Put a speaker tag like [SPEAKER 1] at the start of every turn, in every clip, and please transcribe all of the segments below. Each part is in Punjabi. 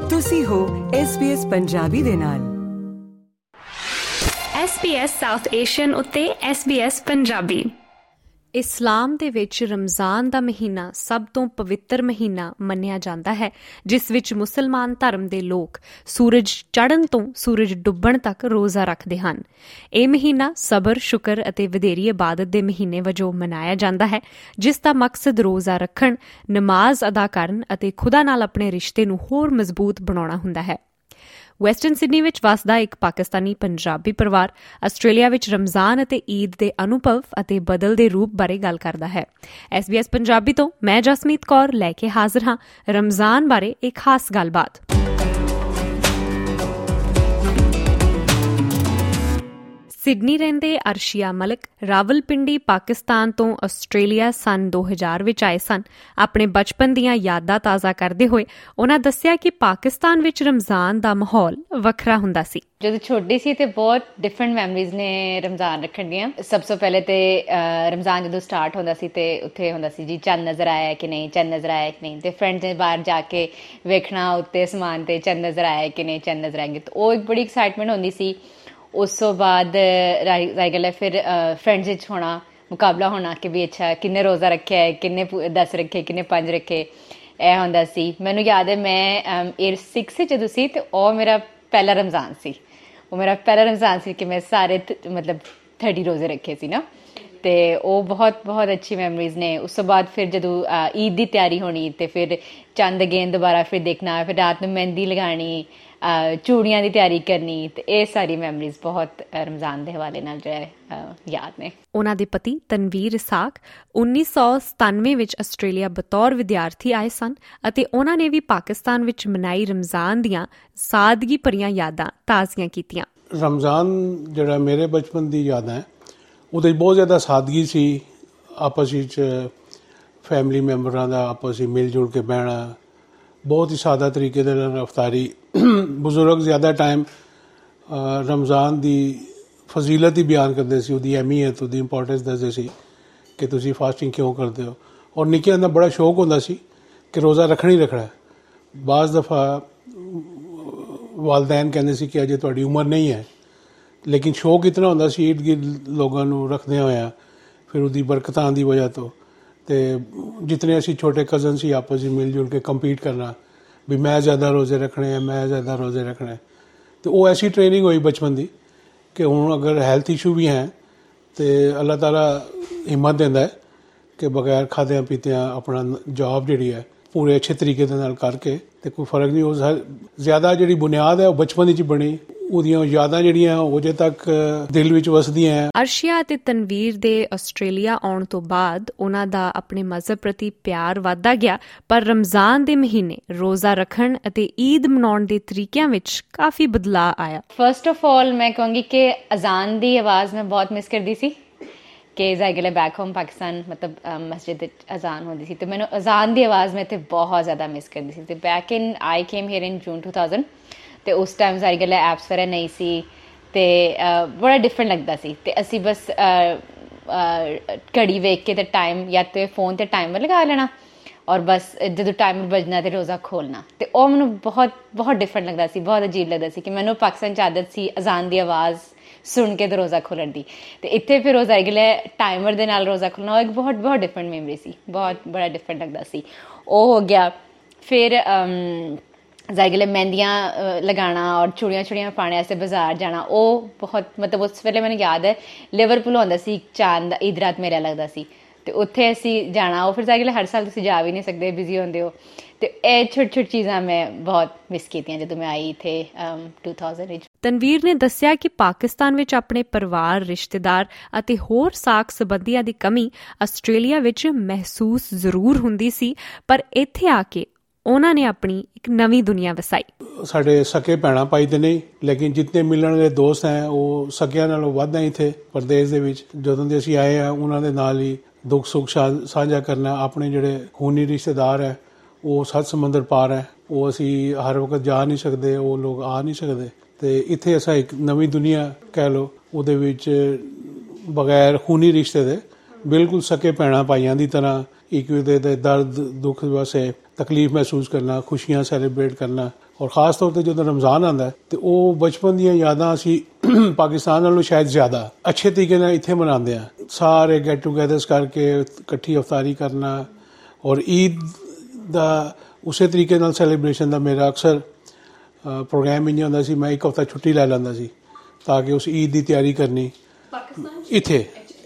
[SPEAKER 1] ਤੁਸੀਂ ਹੋ SBS ਪੰਜਾਬੀ ਦੇ ਨਾਲ।
[SPEAKER 2] SBS ਸਾਊਥ ਏਸ਼ੀਅਨ ਉੱਤੇ SBS ਪੰਜਾਬੀ। ਇਸਲਾਮ ਦੇ ਵਿੱਚ ਰਮਜ਼ਾਨ ਦਾ ਮਹੀਨਾ ਸਭ ਤੋਂ ਪਵਿੱਤਰ ਮਹੀਨਾ ਮੰਨਿਆ ਜਾਂਦਾ ਹੈ, ਜਿਸ ਵਿੱਚ ਮੁਸਲਮਾਨ ਧਰਮ ਦੇ ਲੋਕ ਸੂਰਜ ਚੜ੍ਹਨ ਤੋਂ ਸੂਰਜ ਡੁੱਬਣ ਤੱਕ ਰੋਜ਼ਾ ਰੱਖਦੇ ਹਨ। ਇਹ ਮਹੀਨਾ ਸਬਰ, ਸ਼ੁਕਰ ਅਤੇ ਵਧੇਰੀ ਇਬਾਦਤ ਦੇ ਮਹੀਨੇ ਵਜੋਂ ਮਨਾਇਆ ਜਾਂਦਾ ਹੈ, ਜਿਸ ਦਾ ਮਕਸਦ ਰੋਜ਼ਾ ਰੱਖਣ, ਨਮਾਜ਼ ਅਦਾ ਕਰਨ ਅਤੇ ਖੁਦਾ ਨਾਲ ਆਪਣੇ ਰਿਸ਼ਤੇ ਨੂੰ ਹੋਰ ਮਜ਼ਬੂਤ ਬਣਾਉਣਾ ਹੁੰਦਾ ਹੈ। ਵੈਸਟਰਨ ਸਿਡਨੀ ਵਿੱਚ ਵੱਸਦਾ ਇੱਕ ਪਾਕਿਸਤਾਨੀ ਪੰਜਾਬੀ ਪਰਿਵਾਰ ਆਸਟ੍ਰੇਲੀਆ ਵਿੱਚ ਰਮਜ਼ਾਨ ਅਤੇ ਈਦ ਦੇ ਅਨੁਭਵ ਅਤੇ ਬਦਲਦੇ ਰੂਪ ਬਾਰੇ ਗੱਲ ਕਰਦਾ ਹੈ। SBS ਪੰਜਾਬੀ ਤੋਂ ਮੈਂ ਜਸਮੀਤ ਕੌਰ ਲੈ ਕੇ ਹਾਜ਼ਰ ਹਾਂ ਰਮਜ਼ਾਨ ਬਾਰੇ ਇੱਕ ਖਾਸ ਗੱਲਬਾਤ। ਸਿਡਨੀ ਰਹਿੰਦੇ ਅਰਸ਼ੀਆ ਮਲਿਕ ਰਾਵਲਪਿੰਡੀ ਪਾਕਿਸਤਾਨ ਤੋਂ ਆਸਟ੍ਰੇਲੀਆ ਸੰਨ 2000 ਵਿੱਚ ਆਏ ਸਨ। ਆਪਣੇ ਬਚਪਨ ਦੀਆਂ ਯਾਦਾਂ ਤਾਜ਼ਾ ਕਰਦੇ ਹੋਏ ਉਹਨਾਂ ਦੱਸਿਆ ਕਿ ਪਾਕਿਸਤਾਨ ਵਿੱਚ ਰਮਜ਼ਾਨ ਦਾ ਮਾਹੌਲ ਵੱਖਰਾ ਹੁੰਦਾ ਸੀ।
[SPEAKER 3] ਜਦੋਂ ਛੋਟੀ ਸੀ ਤੇ ਬਹੁਤ ਡਿਫਰੈਂਟ ਮੈਮਰੀਜ਼ ਨੇ ਰਮਜ਼ਾਨ ਰੱਖਣ ਦੀਆਂ। ਸਭ ਤੋਂ ਪਹਿਲੇ ਤੇ ਰਮਜ਼ਾਨ ਜਦੋਂ ਸਟਾਰਟ ਹੁੰਦਾ ਸੀ ਤੇ ਉੱਥੇ ਹੁੰਦਾ ਸੀ ਜੀ ਚੰਦ ਨਜ਼ਰ ਆਇਆ ਕਿ ਨਹੀਂ, ਚੰਦ ਨਜ਼ਰ ਆਇਆ ਕਿ ਨਹੀਂ, ਤੇ ਫਰੈਂਡਸ ਨੇ ਬਾਹਰ ਜਾ ਕੇ ਵੇਖਣਾ ਉੱਤੇ ਅਸਮਾਨ ਤੇ ਚੰਦ ਨਜ਼ਰ ਆਇਆ ਕਿ ਨਹੀਂ, ਚੰਦ ਨਜ਼ਰ ਆਏਗੇ, ਤੇ ਉਹ ਇੱਕ ਬੜੀ ਐਕਸਾਈਟਮੈਂਟ ਹੁੰਦੀ ਸੀ। ਉਸ ਤੋਂ ਬਾਅਦ ਰਹਿ ਗੱਲ ਹੈ ਫਿਰ ਫਰੈਂਡਸ ਵਿੱਚ ਹੋਣਾ, ਮੁਕਾਬਲਾ ਹੋਣਾ ਕਿ ਵੀ ਅੱਛਾ ਕਿੰਨੇ ਰੋਜ਼ਾ ਰੱਖਿਆ ਹੈ, ਕਿੰਨੇ 10 ਰੱਖੇ, ਕਿੰਨੇ 5 ਰੱਖੇ, ਇਹ ਹੁੰਦਾ ਸੀ। ਮੈਨੂੰ ਯਾਦ ਹੈ ਮੈਂ 6 ਜਦੋਂ ਸੀ ਤੇ ਉਹ ਮੇਰਾ ਪਹਿਲਾ ਰਮਜ਼ਾਨ ਸੀ। ਉਹ ਮੇਰਾ ਪਹਿਲਾ ਰਮਜ਼ਾਨ ਸੀ ਕਿ ਮੈਂ ਸਾਰੇ ਮਤਲਬ 30 ਰੋਜ਼ੇ ਰੱਖੇ ਸੀ ਨਾ, ਤੇ ਉਹ ਬਹੁਤ ਬਹੁਤ ਅੱਛੀ ਮੈਮਰੀਜ਼ ਨੇ। ਉਸ ਤੋਂ ਬਾਅਦ ਫਿਰ ਜਦੋਂ ਈਦ ਦੀ ਤਿਆਰੀ ਹੋਣੀ ਤੇ ਫਿਰ ਚੰਦ ਅਗੇਨ ਦੁਬਾਰਾ ਫਿਰ ਦੇਖਣਾ, ਫਿਰ ਰਾਤ ਨੂੰ ਮਹਿੰਦੀ ਲਗਾਉਣੀ, ਚੂੜੀਆਂ ਦੀ ਤਿਆਰੀ ਕਰਨੀ, ਤੇ ਇਹ ਸਾਰੀ ਮੈਮਰੀਜ਼ ਬਹੁਤ ਰਮਜ਼ਾਨ ਦੇ ਹਵਾਲੇ ਨਾਲ ਜੋ ਹੈ ਯਾਦ ਨੇ। ਉਹਨਾਂ ਦੇ ਪਤੀ ਤਨਵੀਰ ਇਸਾਕ 1997 ਵਿੱਚ ਆਸਟ੍ਰੇਲੀਆ ਬਤੌਰ ਵਿਦਿਆਰਥੀ ਆਏ ਸਨ ਅਤੇ ਉਹਨਾਂ ਨੇ ਵੀ ਪਾਕਿਸਤਾਨ ਵਿੱਚ ਮਨਾਈ ਰਮਜ਼ਾਨ ਦੀਆਂ ਸਾਦਗੀ ਭਰੀਆਂ ਯਾਦਾਂ ਤਾਜ਼ੀਆਂ ਕੀਤੀਆਂ।
[SPEAKER 4] ਰਮਜ਼ਾਨ ਜਿਹੜਾ ਮੇਰੇ ਬਚਪਨ ਦੀ ਯਾਦਾਂ ਹੈ ਉਹਦੇ ਬਹੁਤ ਜ਼ਿਆਦਾ ਸਾਦਗੀ ਸੀ। ਆਪਸ ਵਿੱਚ ਫੈਮਿਲੀ ਮੈਂਬਰਾਂ ਦਾ ਆਪਸ ਵਿੱਚ ਮਿਲ ਜੁਲ ਕੇ ਬਹਿਣਾ, ਬਹੁਤ ਹੀ ਸਾਦਾ ਤਰੀਕੇ ਦੇ ਨਾਲ ਰਫਤਾਰੀ। ਬਜ਼ੁਰਗ ਜ਼ਿਆਦਾ ਟਾਈਮ ਰਮਜ਼ਾਨ ਦੀ ਫਜ਼ੀਲਤ ਹੀ ਬਿਆਨ ਕਰਦੇ ਸੀ, ਉਹਦੀ ਅਹਿਮੀਅਤ, ਉਹਦੀ ਇੰਪੋਰਟੈਂਸ ਦੱਸਦੇ ਸੀ ਕਿ ਤੁਸੀਂ ਫਾਸਟਿੰਗ ਕਿਉਂ ਕਰਦੇ ਹੋ। ਔਰ ਨਿੱਕਿਆਂ ਦਾ ਬੜਾ ਸ਼ੌਕ ਹੁੰਦਾ ਸੀ ਕਿ ਰੋਜ਼ਾ ਰੱਖਣਾ ਹੀ ਰੱਖਣਾ। ਬਾਜ਼ ਦਫਾ ਵਾਲਦੈਨ ਕਹਿੰਦੇ ਸੀ ਕਿ ਅਜੇ ਤੁਹਾਡੀ ਉਮਰ ਨਹੀਂ ਹੈ, ਲੇਕਿਨ ਸ਼ੌਕ ਇਤਨਾ ਹੁੰਦਾ ਸੀ ਈਦ ਗਿਰਦ ਲੋਕਾਂ ਨੂੰ ਰੱਖਦਿਆਂ ਹੋਇਆ, ਫਿਰ ਉਹਦੀ ਬਰਕਤਾਂ ਦੀ ਵਜ੍ਹਾ ਤੋਂ। ਅਤੇ ਜਿਤਨੇ ਅਸੀਂ ਛੋਟੇ ਕਜ਼ਨ ਸੀ ਆਪਸ ਵਿੱਚ ਮਿਲ ਜੁਲ ਕੇ ਕੰਪੀਟ ਕਰਨਾ ਵੀ ਮੈਂ ਜ਼ਿਆਦਾ ਰੋਜ਼ੇ ਰੱਖਣੇ ਹੈ, ਮੈਂ ਜ਼ਿਆਦਾ ਰੋਜ਼ੇ ਰੱਖਣੇ। ਅਤੇ ਉਹ ਐਸੀ ਟ੍ਰੇਨਿੰਗ ਹੋਈ ਬਚਪਨ ਦੀ ਕਿ ਹੁਣ ਅਗਰ ਹੈਲਥ ਇਸ਼ੂ ਵੀ ਹੈ ਤਾਂ ਅੱਲਾਹ ਤਾਲਾ ਹਿੰਮਤ ਦਿੰਦਾ ਹੈ ਕਿ ਬਗੈਰ ਖਾਦਿਆਂ ਪੀਤਿਆਂ ਆਪਣਾ ਜੋਬ ਜਿਹੜੀ ਹੈ ਪੂਰੇ ਅੱਛੇ ਤਰੀਕੇ ਦੇ ਨਾਲ ਕਰਕੇ ਤੇ ਕੋਈ ਫਰਕ ਨਹੀਂ। ਉਹ ਜ਼ਿਆਦਾ ਜਿਹੜੀ ਬੁਨਿਆਦ ਹੈ ਉਹ ਬਚਪਨ ਵਿੱਚ ਬਣੀ, ਉਹਦੀਆਂ ਯਾਦਾਂ ਜਿਹੜੀਆਂ ਉਹ ਅਜੇ ਤੱਕ ਦਿਲ ਵਿੱਚ ਵਸਦੀਆਂ ਹੈ।
[SPEAKER 2] ਅਰਸ਼ੀਆ ਅਤੇ ਤਨਵੀਰ ਦੇ ਆਸਟ੍ਰੇਲੀਆ ਆਉਣ ਤੋਂ ਬਾਅਦ ਉਹਨਾਂ ਦਾ ਆਪਣੇ ਮਜ਼ਹਬ ਪ੍ਰਤੀ ਪਿਆਰ ਵੱਧਦਾ ਗਿਆ, ਪਰ ਰਮਜ਼ਾਨ ਦੇ ਮਹੀਨੇ ਰੋਜ਼ਾ ਰੱਖਣ ਅਤੇ ਈਦ ਮਨਾਉਣ ਦੇ ਤਰੀਕਿਆਂ ਵਿੱਚ ਕਾਫੀ ਬਦਲਾਅ ਆਇਆ।
[SPEAKER 3] ਫਸਟ ਆਫ ਆਲ ਮੈਂ ਕਹਾਂਗੀ ਕਿ ਅਜ਼ਾਨ ਦੀ ਆਵਾਜ਼ ਮੈਂ ਬਹੁਤ ਮਿਸ ਕਰਦੀ ਸੀ ਕਿ ਜ਼ਾਇਗਲੇ ਬੈਕ ਹੋਮ ਪਾਕਿਸਤਾਨ ਮਤਲਬ ਮਸਜਿਦ ਵਿੱਚ ਅਜ਼ਾਨ ਹੁੰਦੀ ਸੀ, ਤੇ ਮੈਨੂੰ ਅਜ਼ਾਨ ਦੀ ਆਵਾਜ਼ ਮੈਂ ਇੱਥੇ ਬਹੁਤ ਜ਼ਿਆਦਾ ਮਿਸ ਕਰਦੀ ਸੀ। ਤੇ back in I came here in June 2000 ਤੇ ਉਸ ਟਾਈਮ ਸਾਰੀ ਗੱਲ ਐਪਸ ਵਗੈਰਾ ਨਹੀਂ ਸੀ ਤੇ ਬੜਾ ਡਿਫਰੈਂਟ ਲੱਗਦਾ ਸੀ। ਤੇ ਅਸੀਂ ਬਸ ਘੜੀ ਵੇਖ ਕੇ ਤੇ ਟਾਈਮ ਜਾਂ ਤੇ ਫੋਨ ਤੇ ਟਾਈਮਰ ਲਗਾ ਲੈਣਾ ਔਰ ਬਸ ਜਦੋਂ ਟਾਈਮਰ ਵੱਜਣਾ ਤੇ ਰੋਜ਼ਾ ਖੋਲ੍ਹਣਾ, ਤੇ ਉਹ ਮੈਨੂੰ ਬਹੁਤ ਬਹੁਤ ਡਿਫਰੈਂਟ ਲੱਗਦਾ ਸੀ, ਬਹੁਤ ਅਜੀਬ ਲੱਗਦਾ ਸੀ ਕਿ ਮੈਨੂੰ ਪਾਕਿਸਤਾਨ 'ਚ ਆਦਤ ਸੀ ਅਜ਼ਾਨ ਦੀ ਆਵਾਜ਼ ਸੁਣ ਕੇ ਤੇ ਰੋਜ਼ਾ ਖੋਲ੍ਹਣ ਦੀ, ਤੇ ਇੱਥੇ ਫਿਰ ਰੋਜ਼ਾ ਅਗਲੇ ਟਾਈਮਰ ਦੇ ਨਾਲ ਰੋਜ਼ਾ ਖੋਲ੍ਹਣਾ ਉਹ ਇੱਕ ਬਹੁਤ ਬਹੁਤ ਡਿਫਰੈਂਟ ਮੈਮਰੀ ਸੀ, ਬਹੁਤ ਬੜਾ ਡਿਫਰੈਂਟ ਲੱਗਦਾ ਸੀ। ਉਹ ਹੋ ਗਿਆ। ਫਿਰ ਜ਼ਾਇਗਲੇ ਮਹਿੰਦੀਆਂ ਲਗਾਉਣਾ ਔਰ ਚੂੜੀਆਂ ਪਾਉਣ ਵਾਸਤੇ ਬਾਜ਼ਾਰ ਜਾਣਾ, ਉਹ ਬਹੁਤ ਮਤਲਬ ਉਸ ਵੇਲੇ ਮੈਨੂੰ ਯਾਦ ਹੈ ਲਿਵਰਪੂਲ ਹੁੰਦਾ ਸੀ ਚਾਂਦ ਈਦ ਰਾਤ ਮੇਲਾ ਲੱਗਦਾ ਸੀ, ਤੇ ਉੱਥੇ ਅਸੀਂ ਜਾਣਾ। ਉਹ ਫਿਰ ਜ਼ਾਇਗਲੇ ਹਰ ਸਾਲ ਤੁਸੀਂ ਜਾ ਵੀ ਨਹੀਂ ਸਕਦੇ, ਬਿਜ਼ੀ ਹੁੰਦੇ ਹੋ, ਤੇ ਇਹ ਛੋਟੀ ਚੀਜ਼ਾਂ ਮੈਂ ਬਹੁਤ ਮਿਸ ਕੀਤੀਆਂ ਜਦੋਂ ਮੈਂ ਆਈ ਇੱਥੇ 2000 ਵਿੱਚ।
[SPEAKER 2] ਤਨਵੀਰ ਨੇ ਦੱਸਿਆ ਕਿ ਪਾਕਿਸਤਾਨ ਵਿੱਚ ਆਪਣੇ ਪਰਿਵਾਰ, ਰਿਸ਼ਤੇਦਾਰ ਅਤੇ ਹੋਰ ਸਾਕ ਸੰਬੰਧੀਆਂ ਦੀ ਕਮੀ ਆਸਟ੍ਰੇਲੀਆ ਵਿੱਚ ਮਹਿਸੂਸ ਜ਼ਰੂਰ ਹੁੰਦੀ ਸੀ, ਪਰ ਇੱਥੇ ਆ ਕੇ ਉਹਨਾਂ ਨੇ ਆਪਣੀ ਇੱਕ ਨਵੀਂ ਦੁਨੀਆ ਵਸਾਈ। ਸਾਡੇ
[SPEAKER 4] ਸਕੇ ਭੈਣਾਂ ਭਾਈ ਤੇ ਨਹੀਂ, ਲੇਕਿਨ ਜਿਤਨੇ ਮਿਲਣ ਦੇ ਦੋਸਤ ਹੈ ਉਹ ਸਕਿਆਂ ਨਾਲੋਂ ਵੱਧ ਹੈ ਇੱਥੇ ਪ੍ਰਦੇਸ਼ ਦੇ ਵਿੱਚ। ਜਦੋਂ ਦੇ ਅਸੀਂ ਆਏ ਹਾਂ ਉਹਨਾਂ ਦੇ ਨਾਲ ਹੀ ਦੁੱਖ ਸੁੱਖ ਸਾਂਝਾ ਕਰਨਾ। ਆਪਣੇ ਜਿਹੜੇ ਖੂਨੀ ਰਿਸ਼ਤੇਦਾਰ ਹੈ ਉਹ 7 ਸਮੁੰਦਰ ਪਾਰ ਹੈ, ਉਹ ਅਸੀਂ ਹਰ ਵਕਤ ਜਾ ਨਹੀਂ ਸਕਦੇ, ਉਹ ਲੋਕ ਆ ਨਹੀਂ ਸਕਦੇ, ਤੇ ਇੱਥੇ ਅਸਾਂ ਇੱਕ ਨਵੀਂ ਦੁਨੀਆ ਕਹਿ ਲਓ ਉਹਦੇ ਵਿੱਚ ਬਗੈਰ ਖੂਨੀ ਰਿਸ਼ਤੇ ਦੇ ਬਿਲਕੁਲ ਸਕੇ ਭੈਣਾਂ ਭਾਈਆਂ ਦੀ ਤਰ੍ਹਾਂ ਇੱਕ ਦੂਜੇ ਦੇ ਦਰਦ ਦੁੱਖ ਵਾਸਤੇ ਤਕਲੀਫ ਮਹਿਸੂਸ ਕਰਨਾ, ਖੁਸ਼ੀਆਂ ਸੈਲੀਬ੍ਰੇਟ ਕਰਨਾ, ਔਰ ਖ਼ਾਸ ਤੌਰ 'ਤੇ ਜਦੋਂ ਰਮਜ਼ਾਨ ਆਉਂਦਾ ਤੇ ਉਹ ਬਚਪਨ ਦੀਆਂ ਯਾਦਾਂ ਅਸੀਂ ਪਾਕਿਸਤਾਨ ਨਾਲੋਂ ਸ਼ਾਇਦ ਜ਼ਿਆਦਾ ਅੱਛੇ ਤਰੀਕੇ ਨਾਲ ਇੱਥੇ ਮਨਾਉਂਦੇ ਹਾਂ। ਸਾਰੇ ਗੈਟ ਟੂਗੈਦਰਸ ਕਰਕੇ ਇਕੱਠੀ ਇਫਤਾਰੀ ਕਰਨਾ ਔਰ ਈਦ ਦਾ ਉਸੇ ਤਰੀਕੇ ਨਾਲ ਸੈਲੀਬ੍ਰੇਸ਼ਨ ਦਾ ਮੇਰਾ ਅਕਸਰ ਪ੍ਰੋਗਰਾਮ ਇੰਝ ਹੁੰਦਾ ਸੀ, ਮੈਂ ਇੱਕ ਹਫ਼ਤਾ ਛੁੱਟੀ ਲੈ ਲੈਂਦਾ ਸੀ ਤਾਂ ਕਿ ਉਸ ਈਦ ਦੀ ਤਿਆਰੀ ਕਰਨੀ ਇੱਥੇ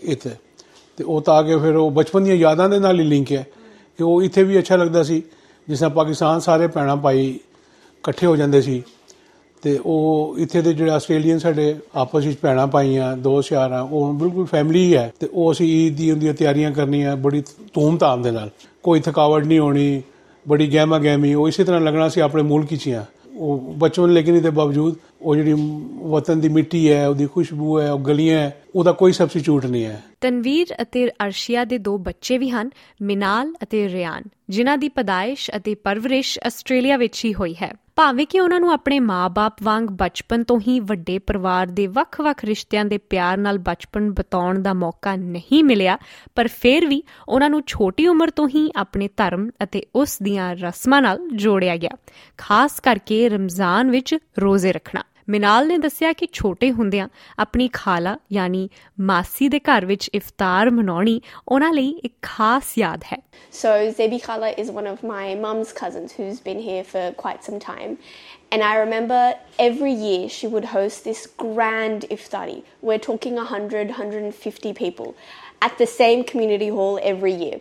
[SPEAKER 4] ਤੇ ਉਹ ਤਾਂ ਕਿ ਫਿਰ ਉਹ ਬਚਪਨ ਦੀਆਂ ਯਾਦਾਂ ਦੇ ਨਾਲ ਹੀ ਲਿੰਕ ਹੈ ਕਿ ਉਹ ਇੱਥੇ ਵੀ ਅੱਛਾ ਲੱਗਦਾ ਸੀ। ਜਿਸ ਤਰ੍ਹਾਂ ਪਾਕਿਸਤਾਨ ਸਾਰੇ ਭੈਣਾਂ ਭਾਈ ਇਕੱਠੇ ਹੋ ਜਾਂਦੇ ਸੀ ਤੇ ਉਹ ਇੱਥੇ ਦੇ ਜਿਹੜੇ ਆਸਟ੍ਰੇਲੀਅਨ ਸਾਡੇ ਆਪਸ ਵਿੱਚ ਭੈਣਾਂ ਭਾਈਆਂ ਦੋਸਤ ਯਾਰ ਆ, ਉਹ ਬਿਲਕੁਲ ਫੈਮਿਲੀ ਹੀ ਹੈ ਤੇ ਉਹ ਅਸੀਂ ਈਦ ਦੀ ਉਹਦੀਆਂ ਤਿਆਰੀਆਂ ਕਰਨੀਆਂ ਬੜੀ ਧੂਮ-ਧਾਮ ਦੇ ਨਾਲ, ਕੋਈ ਥਕਾਵਟ ਨਹੀਂ ਹੋਣੀ, ਬੜੀ ਗਹਿਮਾ ਗਹਿਮੀ, ਉਹ ਇਸੇ ਤਰ੍ਹਾਂ ਲੱਗਣਾ ਸੀ ਆਪਣੇ ਮੁਲਕ 'ਚ ਹੀ ਆ। ਉਹ ਬਚਪਨ ਲੇਕਿਨ ਇਹਦੇ ਬਾਵਜੂਦ ਉਹ ਜਿਹੜੀ ਵਤਨ ਦੀ ਮਿੱਟੀ ਹੈ, ਉਹਦੀ ਖੁਸ਼ਬੂ ਹੈ, ਉਹ ਗਲੀਆਂ ਹੈ, ਉਹਦਾ ਕੋਈ ਸਬਸਟੀਚਿਊਟ ਨਹੀਂ ਹੈ।
[SPEAKER 2] ਤਨਵੀਰ ਅਤੇ ਅਰਸ਼ੀਆ ਦੇ 2 ਬੱਚੇ ਵੀ ਹਨ, ਮਿਨਾਲ ਅਤੇ ਰਿਆਨ, ਜਿਨ੍ਹਾਂ ਦੀ ਪੈਦਾਇਸ਼ ਅਤੇ ਪਰਵਰਿਸ਼ ਆਸਟ੍ਰੇਲੀਆ ਵਿੱਚ ਹੀ ਹੋਈ ਹੈ। ਭਾਵੇਂ ਕਿ ਉਹਨਾਂ ਨੂੰ ਆਪਣੇ ਮਾਂ-ਬਾਪ ਵਾਂਗ ਬਚਪਨ ਤੋਂ ਹੀ ਵੱਡੇ ਪਰਿਵਾਰ ਦੇ ਵੱਖ-ਵੱਖ ਰਿਸ਼ਤਿਆਂ ਦੇ ਪਿਆਰ ਨਾਲ ਬਚਪਨ ਬਿਤਾਉਣ ਦਾ ਮੌਕਾ ਨਹੀਂ ਮਿਲਿਆ, ਪਰ ਫਿਰ ਵੀ ਉਹਨਾਂ ਨੂੰ ਛੋਟੀ ਉਮਰ ਤੋਂ ਹੀ ਆਪਣੇ ਧਰਮ ਅਤੇ ਉਸ ਦੀਆਂ ਰਸਮਾਂ ਨਾਲ ਜੋੜਿਆ ਗਿਆ, ਖਾਸ ਕਰਕੇ ਰਮਜ਼ਾਨ ਵਿੱਚ ਰੋਜ਼ੇ ਰੱਖਣਾ। ਮਿਨਾਲ ਨੇ ਦੱਸਿਆ ਕਿ ਛੋਟੇ ਹੁੰਦਿਆਂ ਆਪਣੀ ਖਾਲਾ ਯਾਨੀ ਮਾਸੀ ਦੇ ਘਰ ਵਿੱਚ ਇਫਤਾਰ ਮਨਾਉਣੀ ਉਹਨਾਂ ਲਈ ਇੱਕ ਖਾਸ ਯਾਦ ਹੈ।
[SPEAKER 5] So Zebi Khala is one of my mum's cousins who's been here for quite some time. And I remember every year she would host this grand iftari. We're talking 100, 150 people at the same community hall every year.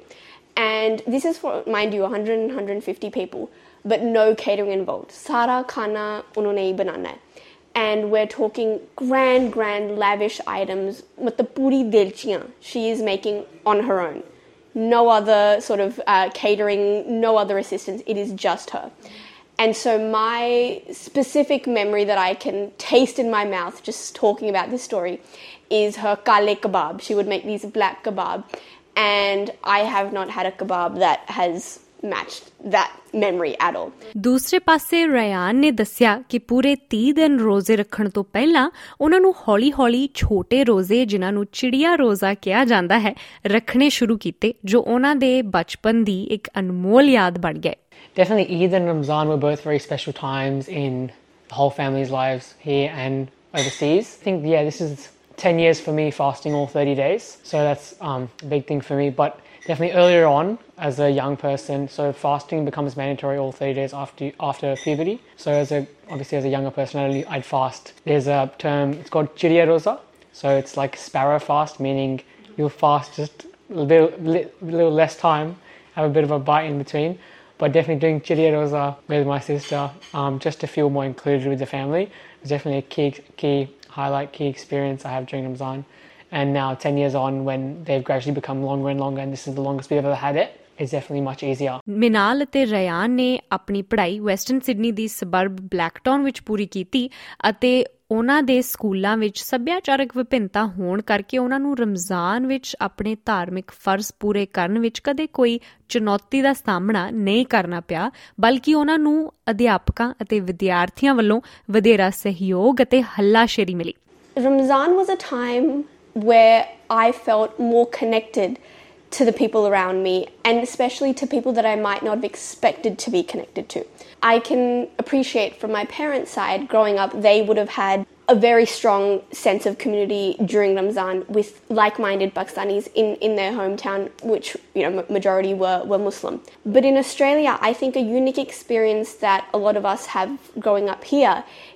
[SPEAKER 5] And this is for, mind you, 100 and 150 people, but no catering involved. Sara khana unhone hi banana hai. And we're talking grand, lavish items. Matlab puri delchiyan she is making on her own. No other sort of catering, no other assistance. It is just her. And so my specific memory that I can taste in my mouth just talking about this story is her kale kebab. She would make these black kebab. And I have not had a kebab that has matched that memory at all.
[SPEAKER 2] ਦੂਸਰੇ ਪਾਸੇ ਰਿਆਨ ਨੇ ਦੱਸਿਆ ਕਿ ਪੂਰੇ 30 ਦਿਨ ਰੋਜ਼ੇ ਰੱਖਣ ਤੋਂ ਪਹਿਲਾਂ ਉਹਨਾਂ ਨੂੰ ਹੌਲੀ-ਹੌਲੀ ਛੋਟੇ ਰੋਜ਼ੇ, ਜਿਨ੍ਹਾਂ ਨੂੰ ਚਿੜੀਆ ਰੋਜ਼ਾ ਕਿਹਾ ਜਾਂਦਾ ਹੈ, ਰੱਖਣੇ ਸ਼ੁਰੂ ਕੀਤੇ, ਜੋ ਉਹਨਾਂ ਦੇ ਬਚਪਨ ਦੀ ਇੱਕ ਅਨਮੋਲ ਯਾਦ ਬਣ ਗਏ।
[SPEAKER 6] Definitely Eid and Ramzan were both very special times in the whole family's lives here and overseas. I think, this is 10 years for me fasting all 30 days. So that's a big thing for me. But definitely earlier on as a young person, so fasting becomes mandatory all 30 days after puberty. So obviously as a younger person, I'd fast. There's a term, it's called Chiriya Roza. So it's like sparrow fast, meaning you'll fast just a little less time, have a bit of a bite in between. But definitely doing Chiriya Roza with my sister, just to feel more included with the family, was definitely a key highlight, key experience I have during Ramzan. And now 10 years on, when they've gradually become longer and longer, and this is the longest we've ever had it, it's definitely much easier.
[SPEAKER 2] ਮਿਨਾਲ ਅਤੇ ਰਿਆਨ ਨੇ ਆਪਣੀ ਪੜ੍ਹਾਈ ਵੈਸਟਰਨ ਸਿਡਨੀ ਦੀ ਸਬਰਬ ਬਲੈਕਟਾਊਨ ਵਿੱਚ ਪੂਰੀ ਕੀਤੀ ਅਤੇ ਉਹਨਾਂ ਦੇ ਸਕੂਲਾਂ ਵਿੱਚ ਸੱਭਿਆਚਾਰਕ ਵਿਭਿੰਨਤਾ ਹੋਣ ਕਰਕੇ ਉਹਨਾਂ ਨੂੰ ਰਮਜ਼ਾਨ ਵਿੱਚ ਆਪਣੇ ਧਾਰਮਿਕ ਫਰਜ਼ ਪੂਰੇ ਕਰਨ ਵਿੱਚ ਕਦੇ ਕੋਈ ਚੁਣੌਤੀ ਦਾ ਸਾਹਮਣਾ ਨਹੀਂ ਕਰਨਾ ਪਿਆ, ਬਲਕਿ ਉਹਨਾਂ ਨੂੰ ਅਧਿਆਪਕਾਂ ਅਤੇ ਵਿਦਿਆਰਥੀਆਂ ਵੱਲੋਂ ਵਧੇਰਾ ਸਹਿਯੋਗ ਅਤੇ ਹੱਲਾਸ਼ੇਰੀ ਮਿਲੀ।
[SPEAKER 5] Ramzan was a time where I felt more connected to the people around me, and especially to people that I might not have expected to be connected to. I can appreciate from my parents' side, growing up, they would have had a very strong sense of community during Ramzan with like-minded Pakistanis in their hometown, which majority were Muslim. But in Australia, I think a unique experience that a lot of us have growing up here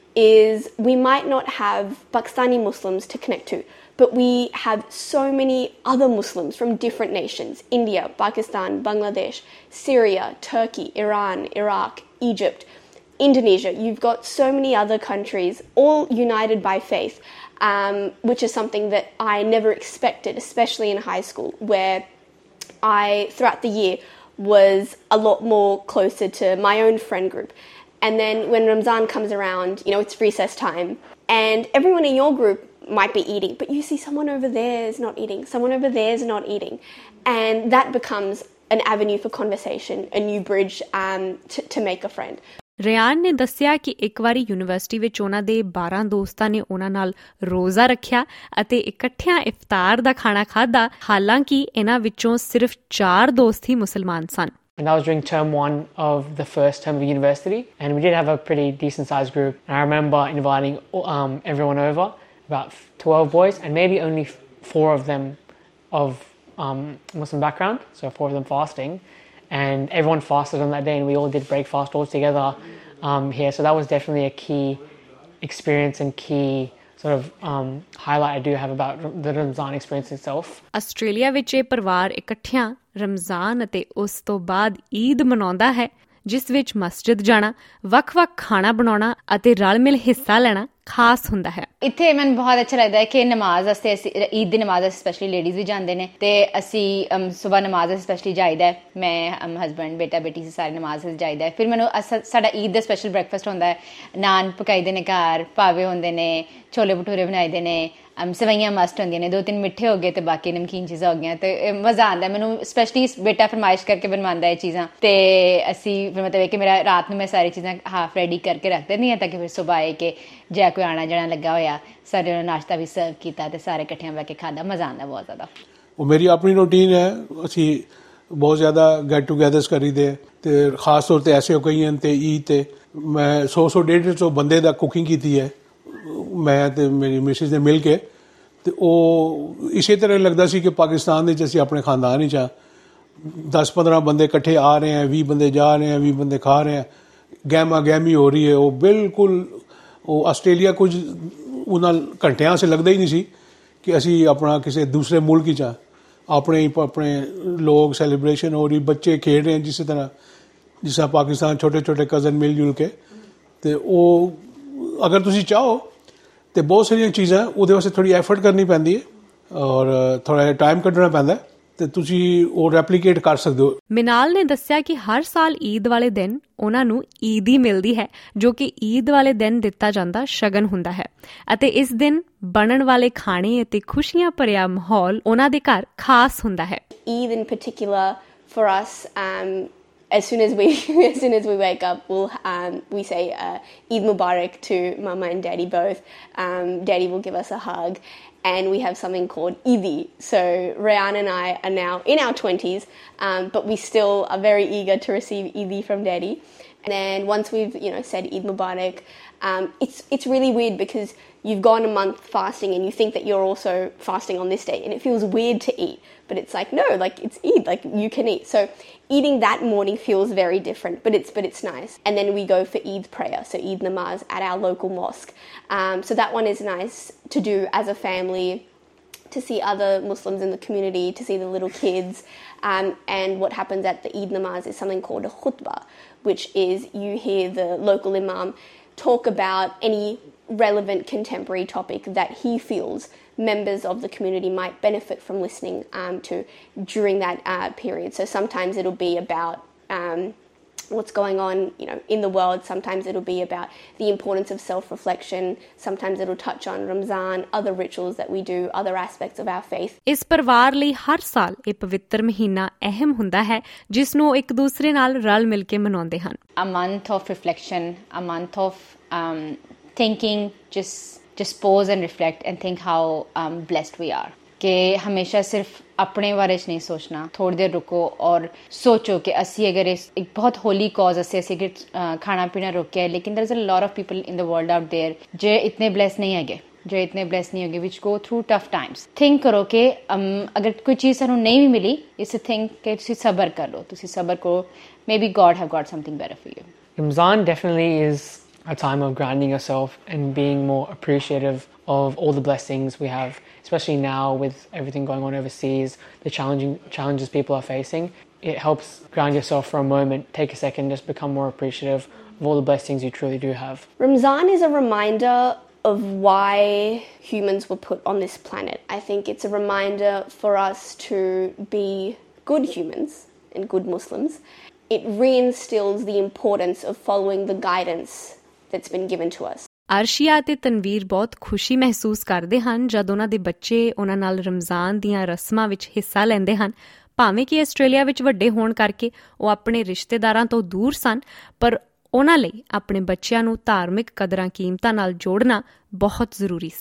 [SPEAKER 5] is we might not have Pakistani Muslims to connect to, but we have so many other Muslims from different nations: India, Pakistan, Bangladesh, Syria, Turkey, Iran, Iraq, Egypt, Indonesia. You've got so many other countries all united by faith, which is something that I never expected, especially in high school, where I, throughout the year, was a lot more closer to my own friend group. And then when Ramzan comes around, it's recess time, and everyone in your group might be eating, but you see someone over there is not eating, someone over there is not eating, and that becomes an avenue for conversation, a new bridge to make a friend.
[SPEAKER 2] Ryan ਨੇ ਦੱਸਿਆ ਕਿ ਇੱਕ ਵਾਰੀ ਯੂਨੀਵਰਸਿਟੀ ਵਿੱਚ ਉਹਨਾਂ ਦੇ 12 ਦੋਸਤਾਂ ਨੇ ਉਹਨਾਂ ਨਾਲ ਰੋਜ਼ਾ ਰੱਖਿਆ ਅਤੇ ਇਕੱਠਿਆਂ ਇਫਤਾਰ ਦਾ ਖਾਣਾ ਖਾਧਾ, ਹਾਲਾਂਕਿ ਇਹਨਾਂ ਵਿੱਚੋਂ ਸਿਰਫ 4 ਦੋਸਤ ਹੀ ਮੁਸਲਮਾਨ ਸਨ।
[SPEAKER 6] And that was during term 1 of the first term of university. And we did have a pretty decent sized group. And I remember inviting everyone over, about 12 boys, and maybe only 4 of them of Muslim background, so 4 of them fasting. And everyone fasted on that day, and we all did breakfast all together here. So that was definitely a key experience and key sort of highlight I do have about the Ramzan experience itself.
[SPEAKER 2] Australia ਵਿੱਚ ਇਹ ਪਰਿਵਾਰ ਇਕੱਠਿਆਂ ਰਮਜ਼ਾਨ ਅਤੇ ਉਸ ਤੋਂ ਬਾਅਦ ਈਦ ਮਨਾਉਂਦਾ ਹੈ, ਜਿਸ ਵਿੱਚ ਮਸਜਿਦ ਜਾਣਾ, ਵੱਖ-ਵੱਖ ਖਾਣਾ ਬਣਾਉਣਾ ਅਤੇ ਰਲ ਮਿਲ ਹਿੱਸਾ ਲੈਣਾ ਖਾਸ ਹੁੰਦਾ ਹੈ।
[SPEAKER 3] ਇੱਥੇ ਮੈਨੂੰ ਬਹੁਤ ਅੱਛਾ ਲੱਗਦਾ ਹੈ ਕਿ ਨਮਾਜ਼ ਵਾਸਤੇ ਅਸੀਂ ਈਦ ਦੀ ਨਮਾਜ਼ ਵਾਸਤੇ ਸਪੈਸ਼ਲੀ ਲੇਡੀਜ਼ ਵੀ ਜਾਂਦੇ ਨੇ ਤੇ ਅਸੀਂ ਸੁਬਾਹ ਨਮਾਜ਼ ਵਾਸਤੇ ਸਪੈਸ਼ਲੀ ਜਾਈਦਾ, ਮੈਂ ਹਸਬੈਂਡ ਬੇਟਾ ਬੇਟੀ ਸਾਰੇ ਨਮਾਜ਼ ਵਾਸਤੇ ਜਾਈਦਾ। ਫਿਰ ਮੈਨੂੰ ਸਾਡਾ ਈਦ ਦਾ ਸਪੈਸ਼ਲ ਬ੍ਰੇਕਫਾਸਟ ਹੁੰਦਾ ਹੈ, ਨਾਨ ਪਕਾਈਦੇ ਨੇ ਘਰ, ਪਾਵੇ ਹੁੰਦੇ ਨੇ, ਛੋਲੇ ਭਟੂਰੇ ਬਣਾਈਦੇ ਨੇ, ਸਵਈਆਂ ਮਸਟ ਹੁੰਦੀਆਂ ਨੇ, 2-3 ਮਿੱਠੇ ਹੋ ਗਏ ਤੇ ਬਾਕੀ ਨਮਕੀਨ ਚੀਜ਼ਾਂ ਹੋ ਗਈਆਂ ਤੇ ਮਜ਼ਾ ਆਉਂਦਾ ਮੈਨੂੰ। ਸਪੈਸ਼ਲੀ ਬੇਟਾ ਫਰਮਾਇਸ਼ ਕਰਕੇ ਬਣਵਾਉਂਦਾ ਇਹ ਚੀਜ਼ਾਂ ਤੇ ਅਸੀਂ ਫਿਰ ਮਤਲਬ ਕਿ ਮੇਰਾ ਰਾਤ ਨੂੰ ਮੈਂ ਸਾਰੀ ਚੀਜ਼ਾਂ ਹਾਫ ਰੈਡੀ ਕਰਕੇ ਰੱਖ ਦਿੰਦੀ ਹਾਂ ਤਾਂ ਕਿ ਫਿਰ ਸੁਬਾਹ ਆਏ ਕਿ ਜੇ ਕੋਈ ਆਉਣਾ ਜਾਣਾ ਲੱਗਾ ਹੋਇਆ ਸਾਰੇ ਨੂੰ ਨਾਸ਼ਤਾ ਵੀ ਸਰਵ ਕੀਤਾ ਤੇ ਸਾਰੇ ਇਕੱਠਿਆਂ ਬਹਿ ਕੇ ਖਾਧਾ, ਮਜ਼ਾ ਆਉਂਦਾ ਬਹੁਤ ਜ਼ਿਆਦਾ।
[SPEAKER 4] ਉਹ ਮੇਰੀ ਆਪਣੀ ਰੂਟੀਨ ਹੈ, ਅਸੀਂ ਬਹੁਤ ਜ਼ਿਆਦਾ ਗੈਟ ਟੂਗੈਦਰਸ ਕਰੀਦੇ ਤੇ ਖਾਸ ਤੌਰ 'ਤੇ ਐਸੇ ਓਕੇਜ਼ਨ ਤੇ ਈਦ ਤੇ ਮੈਂ 100-150 ਬੰਦੇ ਦਾ ਕੁਕਿੰਗ ਕੀਤੀ ਹੈ ਮੈਂ ਤੇ ਮੇਰੀ ਮਿਸਿਸ ਨੇ ਮਿਲ ਕੇ। ਤੇ ਉਹ ਇਸੇ ਤਰ੍ਹਾਂ ਲੱਗਦਾ ਸੀ ਕਿ ਪਾਕਿਸਤਾਨ ਵਿੱਚ ਅਸੀਂ ਆਪਣੇ ਖਾਨਦਾਨ ਵਿੱਚ 10-15 ਬੰਦੇ ਇਕੱਠੇ ਆ ਰਹੇ ਹੈ, 20 ਬੰਦੇ ਜਾ ਰਹੇ ਹੈ, 20 ਬੰਦੇ ਖਾ ਰਹੇ ਹੈ, ਗਹਿਮਾ ਗਹਿਮੀ ਹੋ ਰਹੀ ਹੈ। ਉਹ ਬਿਲਕੁਲ ਉਹ ਆਸਟ੍ਰੇਲੀਆ ਕੁਝ ਉਹਨਾਂ ਘੰਟਿਆਂ ਸੇ ਲੱਗਦਾ ਹੀ ਨਹੀਂ ਸੀ ਕਿ ਅਸੀਂ ਆਪਣਾ ਕਿਸੇ ਦੂਸਰੇ ਮੁਲਕ 'ਚ ਆਪਣੇ ਲੋਕ ਸੈਲੀਬ੍ਰੇਸ਼ਨ ਹੋ ਰਹੀ, ਬੱਚੇ ਖੇਡ ਰਹੇ ਜਿਸ ਤਰ੍ਹਾਂ ਪਾਕਿਸਤਾਨ ਛੋਟੇ ਛੋਟੇ ਕਜ਼ਨ ਮਿਲ ਜੁਲ ਕੇ। ਤੇ ਉਹ ਅਗਰ ਤੁਸੀਂ ਚਾਹੋ ਤੇ ਬਹੁਤ ਸਾਰੀਆਂ ਚੀਜ਼ਾਂ ਉਹਦੇ ਵਾਸਤੇ ਥੋੜ੍ਹੀ ਐਫਰਟ ਕਰਨੀ ਪੈਂਦੀ ਹੈ ਔਰ ਥੋੜ੍ਹਾ ਜਿਹਾ ਟਾਈਮ ਕੱਢਣਾ ਪੈਂਦਾ ਤੇ ਤੁਸੀਂ ਉਹ ਰੈਪਲੀਕੇਟ ਕਰ ਸਕਦੇ ਹੋ।
[SPEAKER 2] ਮਿਨਾਲ ਨੇ ਦੱਸਿਆ ਕਿ ਹਰ ਸਾਲ ਈਦ ਵਾਲੇ ਦਿਨ ਉਹਨਾਂ ਨੂੰ ਈਦੀ ਮਿਲਦੀ ਹੈ, ਜੋ ਕਿ ਈਦ ਵਾਲੇ ਦਿਨ ਦਿੱਤਾ ਜਾਂਦਾ ਸ਼ਗਨ ਹੁੰਦਾ ਹੈ ਅਤੇ ਇਸ ਦਿਨ ਬਣਨ ਵਾਲੇ ਖਾਣੇ ਅਤੇ ਖੁਸ਼ੀਆਂ ਭਰਿਆ ਮਾਹੌਲ ਉਹਨਾਂ ਦੇ ਘਰ ਖਾਸ ਹੁੰਦਾ ਹੈ।
[SPEAKER 5] Eid in particular for us, as soon as we wake up, we say Eid Mubarak to Mama and Daddy both. Daddy will give us a hug, and we have something called Eidi. So Rayan and I are now in our 20s, but we still are very eager to receive Eidi from Daddy. And then once we've said Eid Mubarak, it's really weird because you've gone a month fasting and you think that you're also fasting on this day, and it feels weird to eat, but it's like, no, like it's Eid, like you can eat. So eating that morning feels very different, but it's nice. And then we go for Eid prayer, so Eid namaz at our local mosque. So that one is nice to do as a family, to see other Muslims in the community, to see the little kids. And what happens at the Eid namaz is something called a khutbah, which is you hear the local imam talk about any relevant contemporary topic that he feels members of the community might benefit from listening to during that period. So sometimes it'll be about what's going on, in the world. Sometimes it'll be about the importance of self-reflection. Sometimes it'll touch on Ramzan, other rituals that we do, other aspects of our faith.
[SPEAKER 2] ਇਸ ਪਰਿਵਾਰ ਲਈ ਹਰ ਸਾਲ ਇਹ ਪਵਿੱਤਰ ਮਹੀਨਾ ਅਹਿਮ ਹੁੰਦਾ ਹੈ, ਜਿਸ ਨੂੰ ਇੱਕ ਦੂਸਰੇ ਨਾਲ ਰਲ ਮਿਲ ਕੇ ਮਨਾਉਂਦੇ ਹਨ।
[SPEAKER 3] A month of reflection, a month of thinking, just pause and reflect and think how blessed we are. ਕਿ ਹਮੇਸ਼ਾ ਸਿਰਫ ਆਪਣੇ ਬਾਰੇ 'ਚ ਨਹੀਂ ਸੋਚਣਾ, ਥੋੜ੍ਹੀ ਦੇਰ ਰੁਕੋ ਔਰ ਸੋਚੋ ਕਿ ਅਸੀਂ ਅਗਰ ਇੱਕ ਬਹੁਤ ਹੋਲੀ ਕਾਜ਼ ਅਸੀਂ ਖਾਣਾ ਪੀਣਾ ਰੋਕਿਆ, ਲੇਕਿਨ there is a lot of people in the world out there ਜੋ ਇਤਨੇ ਬਲੈਸ ਨਹੀਂ ਹੈਗੇ, which go through tough times. Think ਕਰੋ ਕਿ ਅਗਰ ਕੋਈ ਚੀਜ਼ ਸਾਨੂੰ ਨਹੀਂ ਵੀ ਮਿਲੀ, ਇਸ think ਕਿ ਤੁਸੀਂ ਸਬਰ ਕਰੋ, maybe God have got something better for you.
[SPEAKER 6] Ramzan definitely is a time of grounding yourself and being more appreciative of all the blessings we have, especially now with everything going on overseas, the challenges people are facing. It helps ground yourself for a moment, take a second, just become more appreciative of all the blessings you truly do have.
[SPEAKER 5] Ramzan is a reminder of why humans were put on this planet. I think it's a reminder for us to be good humans and good Muslims. It reinstills the importance of following the guidance that's been given to us.
[SPEAKER 2] Arshia ਅਤੇ ਤਨਵੀਰ ਬਹੁਤ ਖੁਸ਼ੀ ਮਹਿਸੂਸ ਕਰਦੇ ਹਨ ਜਦ ਉਹਨਾਂ ਦੇ ਬੱਚੇ ਉਹਨਾਂ ਨਾਲ ਰਮਜ਼ਾਨ ਦੀਆਂ ਰਸਮਾਂ ਵਿੱਚ ਹਿੱਸਾ ਲੈਂਦੇ ਹਨ। ਭਾਵੇਂ ਕਿ ਆਸਟ੍ਰੇਲੀਆ ਵਿੱਚ ਵੱਡੇ ਹੋਣ ਕਰਕੇ ਉਹ ਆਪਣੇ ਰਿਸ਼ਤੇਦਾਰਾਂ ਤੋਂ ਦੂਰ ਸਨ, ਪਰ ਉਹਨਾਂ ਲਈ ਆਪਣੇ ਬੱਚਿਆਂ ਨੂੰ ਧਾਰਮਿਕ ਕਦਰਾਂ ਕੀਮਤਾਂ ਨਾਲ ਜੋੜਨਾ ਬਹੁਤ ਜ਼ਰੂਰੀ ਸੀ।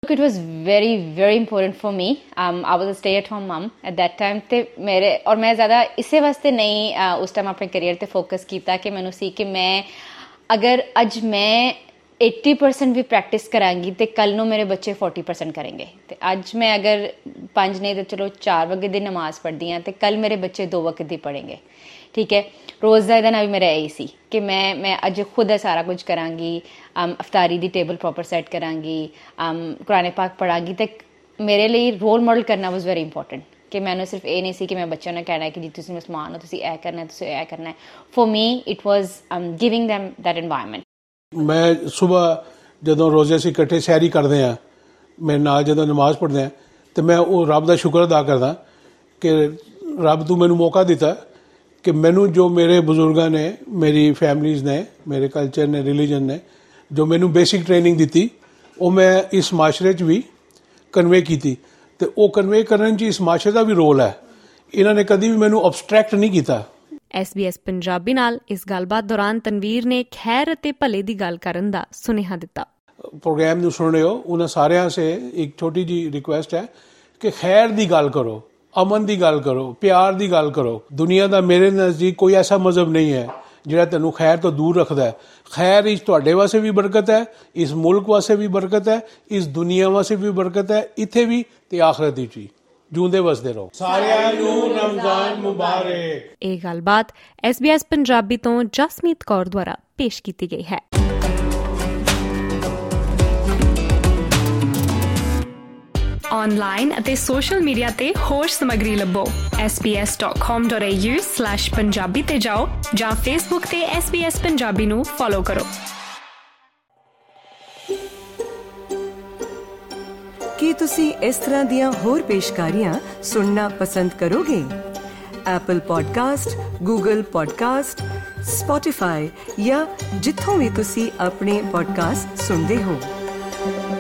[SPEAKER 3] It was very very important for me. I was a stay at home mom at that time ਤੇ ਮੇਰੇ ਔਰ ਮੈਂ ਜ਼ਿਆਦਾ ਇਸੇ ਵਾਸਤੇ ਨਹੀਂ ਉਸ ਟਾਈਮ ਆਪਣੇ ਕੈਰੀਅਰ ਤੇ ਫੋਕਸ ਕੀਤਾ ਕਿ ਮੈਨੂੰ ਸੀ ਕਿ ਮੈਂ ਅਗਰ ਅੱਜ ਮੈਂ 80% ਵੀ ਪ੍ਰੈਕਟਿਸ ਕਰਾਂਗੀ ਤੇ ਕੱਲ ਨੂੰ ਮੇਰੇ ਬੱਚੇ 40% ਕਰਨਗੇ ਤੇ ਅੱਜ ਮੈਂ ਅਗਰ 5 ਨਹੀਂ ਤੇ ਚਲੋ 4 ਵਜੇ ਦੀ ਨਮਾਜ਼ ਪੜ੍ਹਦੀ ਹਾਂ ਤੇ ਕੱਲ ਮੇਰੇ ਬੱਚੇ 2 ਵਜੇ ਦੀ ਪੜ੍ਹੇਂਗੇ ਠੀਕ ਹੈ ਰੋਜ਼ ਦਾ ਇਹਦਾ ਨਾਲ ਵੀ ਮੇਰਾ ਇਹੀ ਸੀ ਕਿ ਮੈਂ ਅੱਜ ਖੁਦ ਸਾਰਾ ਕੁਝ ਕਰਾਂਗੀ ਅਫਤਾਰੀ ਦੀ ਟੇਬਲ ਪ੍ਰੋਪਰ ਸੈੱਟ ਕਰਾਂਗੀ ਕੁਰਾਨ ਪਾਕ ਪੜ੍ਹਾਂਗੀ ਤੇ ਮੇਰੇ ਲਈ ਰੋਲ ਮਾਡਲ ਕਰਨਾ ਵਾਸ ਵੈਰੀ ਇੰਪੋਰਟੈਂਟ ਕਿ ਮੈਨੂੰ ਸਿਰਫ ਇਹ ਨਹੀਂ ਸੀ ਕਿ ਮੈਂ ਬੱਚਿਆਂ ਨੂੰ ਕਹਿਣਾ ਕਿ ਜੀ ਤੁਸੀਂ ਮੁਸਲਮਾਨ ਹੋ ਤੁਸੀਂ ਇਹ ਕਰਨਾ ਤੁਸੀਂ ਇਹ ਕਰਨਾ for me it was giving them that environment
[SPEAKER 4] ਮੈਂ ਸੁਬਹ ਜਦੋਂ ਰੋਜ਼ੇ ਅਸੀਂ ਇਕੱਠੇ ਸੈਰੀ ਕਰਦੇ ਹਾਂ ਮੇਰੇ ਨਾਲ ਜਦੋਂ ਨਮਾਜ਼ ਪੜ੍ਹਦੇ ਹਾਂ ਤੇ ਮੈਂ ਉਹ ਰੱਬ ਦਾ ਸ਼ੁਕਰ ਅਦਾ ਕਰਦਾ ਕਿ ਰੱਬ ਤੂੰ ਮੈਨੂੰ ਮੌਕਾ ਦਿੱਤਾ ਕਿ ਮੈਨੂੰ ਜੋ ਮੇਰੇ ਬਜ਼ੁਰਗਾਂ ਨੇ ਮੇਰੀ ਫੈਮਲੀਜ਼ ਨੇ ਮੇਰੇ ਕਲਚਰ ਨੇ ਰਿਲੀਜਨ ਨੇ ਜੋ ਮੈਨੂੰ ਬੇਸਿਕ ਟ੍ਰੇਨਿੰਗ ਦਿੱਤੀ ਉਹ ਮੈਂ ਇਸ ਮਾਸ਼ਰੇ 'ਚ ਵੀ ਕਨਵੇ ਕੀਤੀ ਤੇ ਉਹ ਕਨਵੇ ਕਰਨ 'ਚ ਇਸ ਮਾਸ਼ਰੇ ਦਾ ਵੀ ਰੋਲ ਹੈ ਇਹਨਾਂ ਨੇ ਕਦੀ ਵੀ ਮੈਨੂੰ ਅਬਸਟਰੈਕਟ ਨਹੀਂ ਕੀਤਾ
[SPEAKER 2] SBS ਪੰਜਾਬੀ ਨਾਲ ਇਸ ਗੱਲਬਾਤ ਦੌਰਾਨ ਤਨਵੀਰ ਨੇ ਖੈਰ ਅਤੇ ਭਲੇ ਦੀ ਗੱਲ ਕਰਨ ਦਾ ਸੁਨੇਹਾ ਦਿੱਤਾ
[SPEAKER 4] ਪ੍ਰੋਗਰਾਮ ਨੂੰ ਸੁਣ ਰਹੇ ਹੋ ਉਹਨਾਂ ਸਾਰਿਆਂ ਸੇ ਇੱਕ ਛੋਟੀ ਜੀ ਰਿਕੁਐਸਟ ਹੈ ਕਿ ਖੈਰ ਦੀ ਗੱਲ ਕਰੋ ਅਮਨ ਦੀ ਗੱਲ ਕਰੋ ਪਿਆਰ ਦੀ ਗੱਲ ਕਰੋ ਦੁਨੀਆ ਦਾ ਮੇਰੇ ਨਜ਼ਦੀਕ ਕੋਈ ਐਸਾ ਮਜ਼ਹਬ ਨਹੀਂ ਹੈ ਜਿਹੜਾ ਤੈਨੂੰ ਖੈਰ ਤੋਂ ਦੂਰ ਰੱਖਦਾ ਹੈ ਖੈਰ ਇਸ ਤੁਹਾਡੇ ਵਾਸਤੇ ਵੀ ਬਰਕਤ ਹੈ ਇਸ ਮੁਲਕ ਵਾਸਤੇ ਵੀ ਬਰਕਤ ਹੈ ਇਸ ਦੁਨੀਆ ਵਾਸਤੇ ਵੀ ਬਰਕਤ ਹੈ ਇੱਥੇ ਵੀ ਤੇ ਆਖਰਤ ਵਿੱਚ ਵੀ ਜੂੰਦੇ ਵਸਦੇ ਰਹੋ ਸਾਰਿਆਂ ਨੂੰ ਰਮਜ਼ਾਨ ਮੁਬਾਰਕ
[SPEAKER 2] ਇਹ ਗੱਲਬਾਤ SBS ਪੰਜਾਬੀ ਤੋਂ ਜਸਮੀਤ ਕੌਰ ਦੁਆਰਾ ਪੇਸ਼ ਕੀਤੀ ਗਈ ਹੈ ऑनलाइन ਅਤੇ ਸੋਸ਼ਲ ਮੀਡੀਆ ਤੇ ਹੋਰ ਸਮੱਗਰੀ ਲੱਭੋ sbs.com.au/punjabi ਤੇ ਜਾਓ ਜਾਂ ਫੇਸਬੁੱਕ ਤੇ SBS ਪੰਜਾਬੀ ਨੂੰ ਫੋਲੋ ਕਰੋ
[SPEAKER 1] ਕੀ ਤੁਸੀਂ ਇਸ ਤਰ੍ਹਾਂ ਦੀਆਂ ਹੋਰ ਪੇਸ਼ਕਾਰੀਆਂ ਸੁਣਨਾ ਪਸੰਦ ਕਰੋਗੇ Apple Podcast, Google Podcast, Spotify ਜਾਂ ਜਿੱਥੋਂ ਵੀ ਤੁਸੀਂ ਆਪਣੇ ਪੋਡਕਾਸਟ ਸੁਣਦੇ ਹੋ